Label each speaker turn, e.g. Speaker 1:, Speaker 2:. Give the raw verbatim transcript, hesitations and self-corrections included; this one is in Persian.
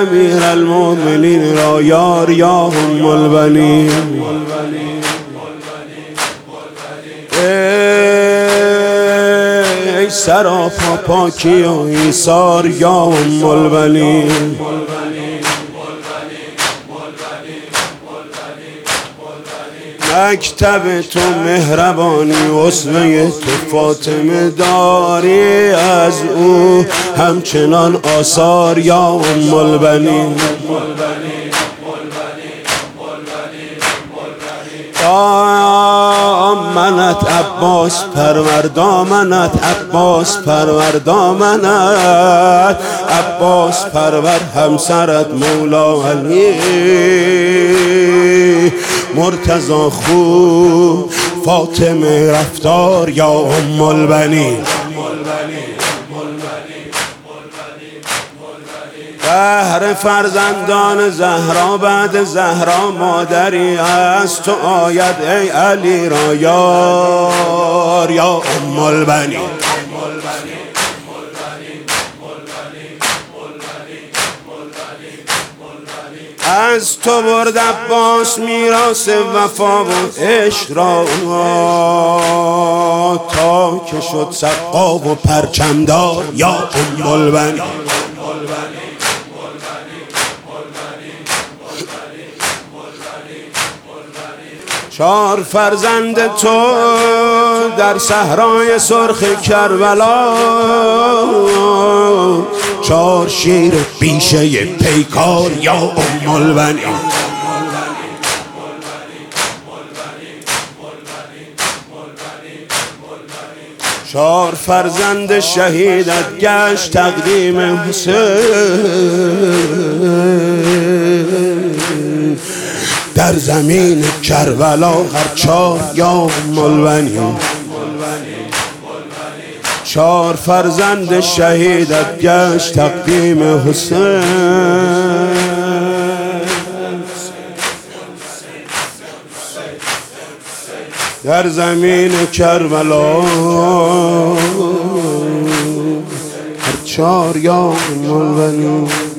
Speaker 1: امیر المؤمنین را یار یا ام البنین. ای سراپا پاکی و ایثار یا ام البنین. مکتب تو مهربانی اسوه تو فاطمه داری، از او همچنان آثار یا ام البنین. دامنت عباس پرور، دامنت عباس پرور، دامنت عباس پرور، همسرت مولا علی مرتضی خوب فاطمه رفتار یا ام البنین. بهر فرزندان زهرا بعد زهرا مادری از تو آید ای علی را یار یا ام البنین. از تو برد عباس میراث وفا و عشق را، تا که شد سقا و پرچمدار یا ام البنین. چار فرزند تو در صحرای سرخ کربلا، چار شیر بیشه پیکار یا ام البنین. چار فرزند شهیدت گشت تقدیم حسین، در زمین کربلا هر چار یا ام البنین. چار فرزند شهیدت گشت تقدیم حسین، در زمین کربلا هر چار یا ام البنین.